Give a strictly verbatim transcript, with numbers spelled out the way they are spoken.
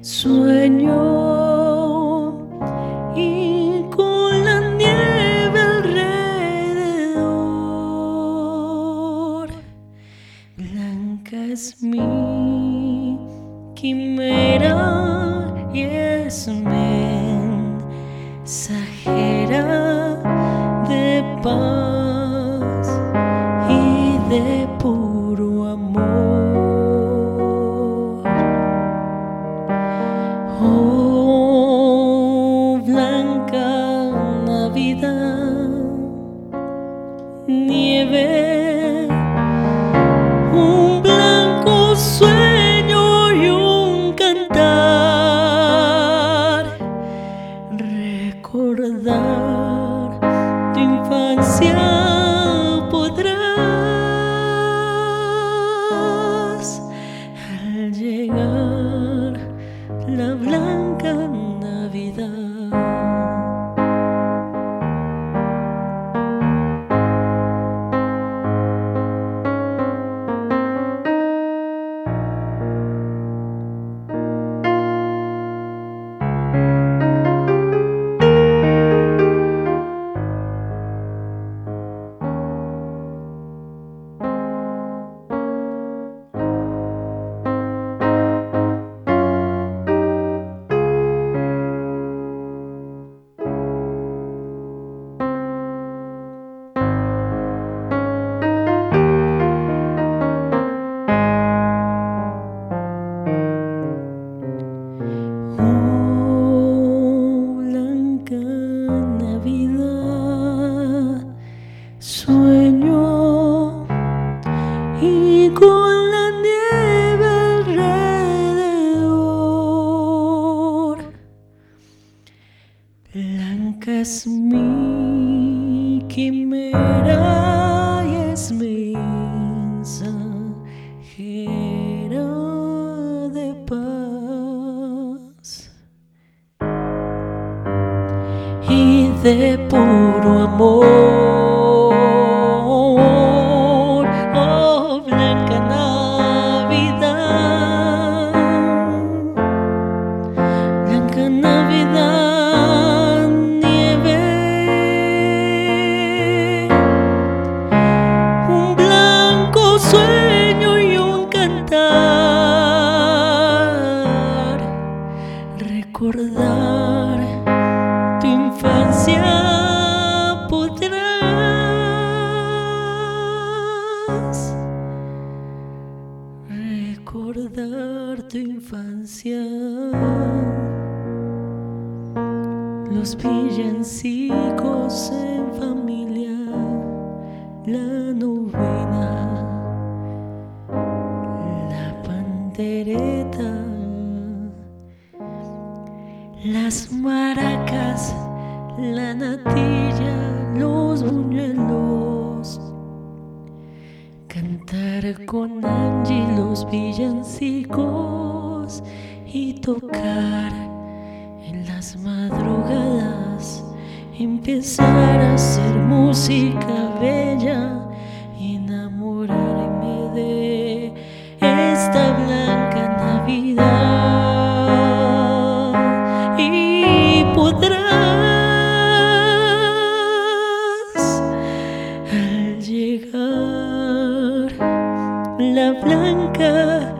Sueño y con la nieve alrededor, blanca es mi quimera y es mensajera de paz y de puro amor. Oh, blanca Navidad, nieve, un blanco sueño y un cantar, recordar tu infancia podrás al llegar la blanca Navidad. Sueño y con la nieve alrededor, blanca es mi quimera y es mensajera de paz y de puro amor. Oh, blanca Navidad, blanca Navidad, nieve, un blanco sueño y un cantar, recordar tu infancia podrás, recordar tu infancia. Los villancicos en familia, la novena, la pandereta, las maracas, la natilla, los buñuelos, cantar con Angie los villancicos y tocar en las madrugadas, empezar a hacer música bella, enamorarme de esta blanca Navidad y podrás al llegar la blanca